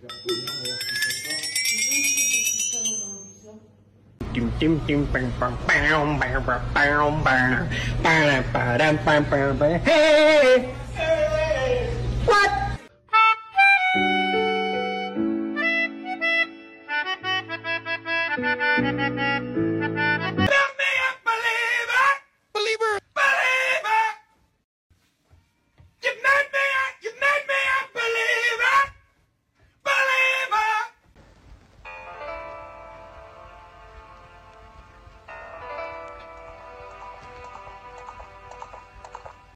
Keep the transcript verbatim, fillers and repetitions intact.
Tim tim tim bang bang bang bang bang bang bang bang bang bang bang bang. Hey, what? Thank you.